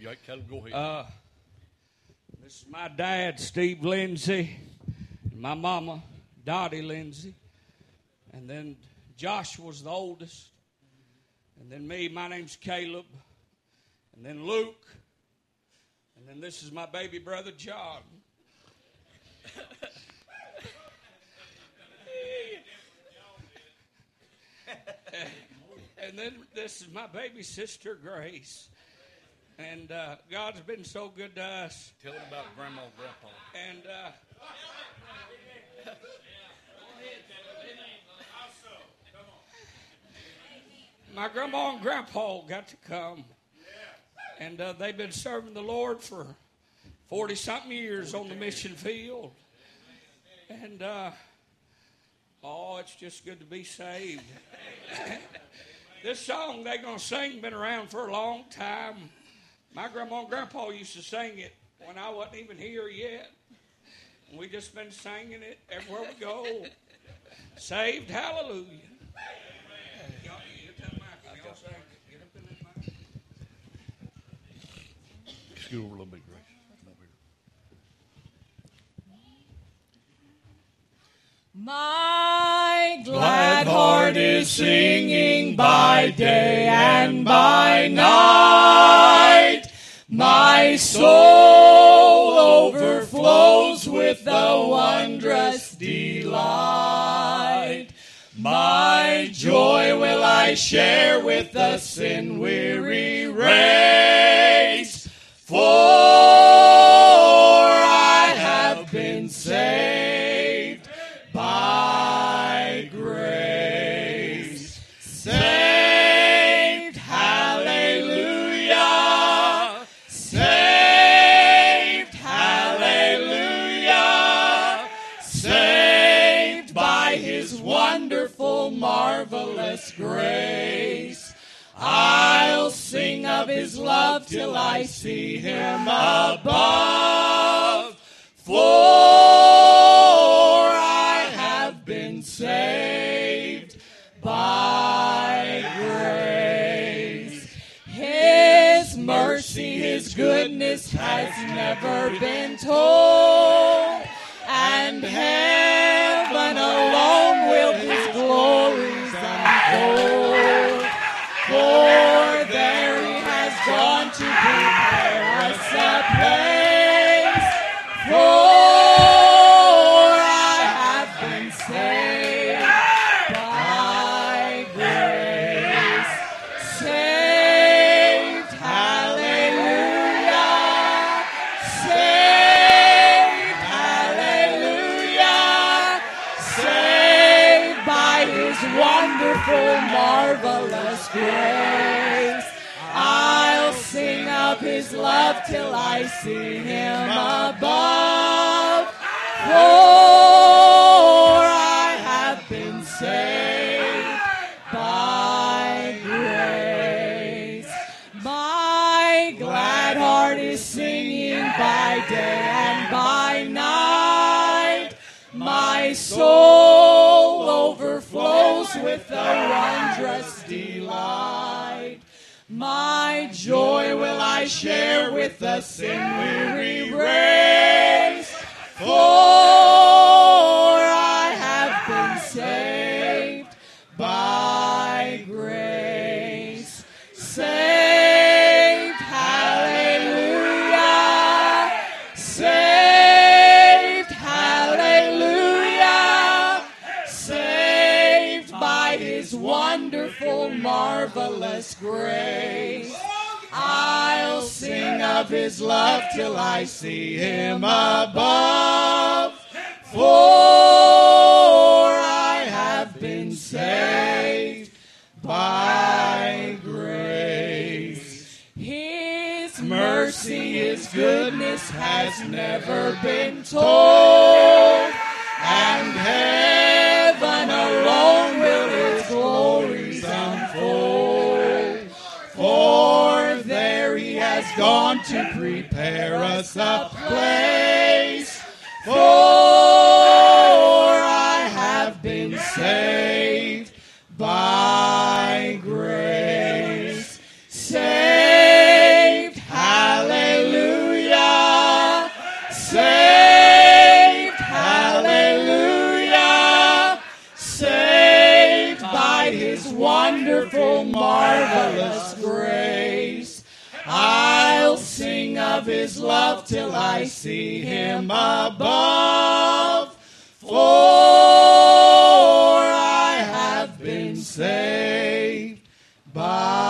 Yeah, go ahead. This is my dad, Steve Lindsay, and my mama, Dottie Lindsay. And then Josh was the oldest. And then me, my name's Caleb. And then Luke. And then this is my baby brother, John. And then this is my baby sister, Grace. And God's been so good to us. Tell them about Grandma and Grandpa. And my grandma and grandpa got to come. And they've been serving the Lord for 40-something years on the mission field. And, it's just good to be saved. This song they're going to sing been around for a long time. My grandma and grandpa used to sing it when I wasn't even here yet. And we just been singing it everywhere we go. Saved, hallelujah. Scoot over a little bit, Grace. Come over here. My glad heart is singing by day and by night. My soul overflows with the wondrous delight. My joy will I share with the sin-weary race, for I have been saved by grace. Saved, hallelujah. Saved, hallelujah. Saved by His wonderful, marvelous grace. I'll sing of His love till I see Him above, for I have been saved by grace. His mercy, His goodness has never been told, and heaven alone will His glories unfold. For there He has gone to prepare us a place, for I have been saved by grace. Saved, hallelujah. Saved, hallelujah. Saved by His wonderful, marvelous grace. I'll sing of His love till I see Him above, for I have been saved by grace. My glad heart is singing by day and by night. My soul overflows with the wondrous delight. My joy will I share with the sin-weary race, for I have been saved by grace. Saved, hallelujah. Saved, hallelujah. Saved by His wonderful, marvelous grace. I'll sing of His love till I see Him above, for I have been saved by grace. His mercy, His goodness has never been told, and heaven alone will His glories unfold. For there He has gone to prepare us a place, for I have been saved by grace. Saved, hallelujah. of his love till I see him above. For I have been saved by